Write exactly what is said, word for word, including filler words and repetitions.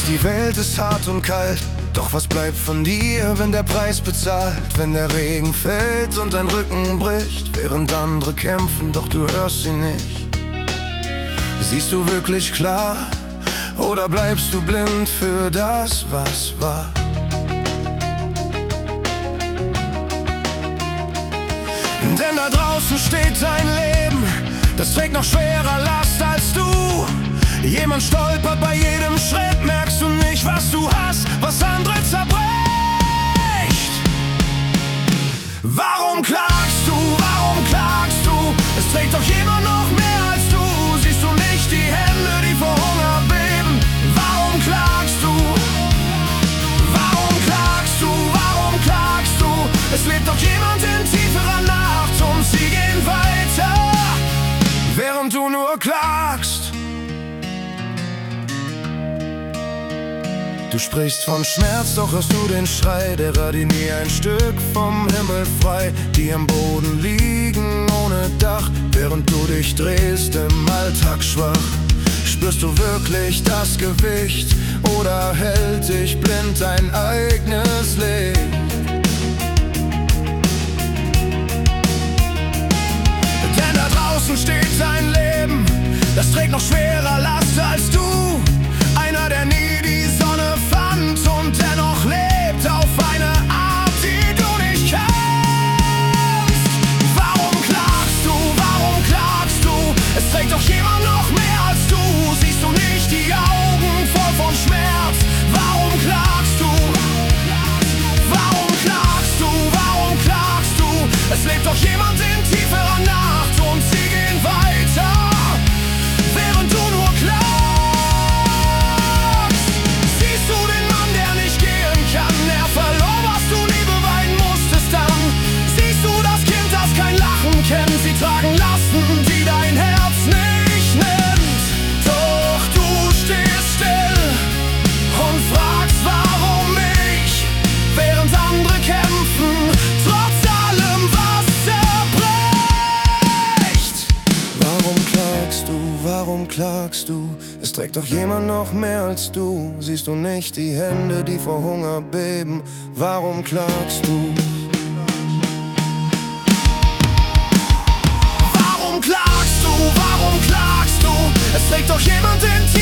Die Welt ist hart und kalt, doch was bleibt von dir, wenn der Preis bezahlt? Wenn der Regen fällt und dein Rücken bricht, während andere kämpfen, doch du hörst sie nicht. Siehst du wirklich klar, oder bleibst du blind für das, was war? Denn da draußen steht dein Leben, das trägt noch schwerer Last als du. Jemand stolpert bei jedem Schritt, merkst du nicht, was du hast, was andere zerbricht. Warum klagst du, warum klagst du? Es trägt doch jemand noch mehr als du. Siehst du nicht die Hände, die vor Hunger beben? Warum klagst du? Warum klagst du, warum klagst du? Es lebt doch jemand in tieferer Nacht und sie gehen weiter, während du nur klagst. Du sprichst von Schmerz, doch hörst du den Schrei derer, die nie ein Stück vom Himmel frei, die am Boden liegen ohne Dach, während du dich drehst im Alltag schwach. Spürst du wirklich das Gewicht oder hält dich blind dein eigenes Licht? Denn da draußen steht dein Leben, das trägt noch schwerer Last als du. Einer, der nie die Sonne fand und dennoch lebt auf eine Art, die du nicht kennst. Warum klagst du, warum klagst du? Es trägt doch jemand noch mehr als du. Siehst du nicht die Augen voll von Schmerz? Warum klagst du? Warum klagst du, warum klagst du? Es lebt doch jemand in tieferer Nacht und sie gehen weiter, während du nur klagst. Sie tragen Lasten, die dein Herz nicht nimmt. Doch du stehst still und fragst, warum ich, während andere kämpfen, trotz allem, was zerbricht. Warum klagst du, warum klagst du? Es trägt doch jemand noch mehr als du. Siehst du nicht die Hände, die vor Hunger beben? Warum klagst du? Warum klagst du? Es trägt doch jemand in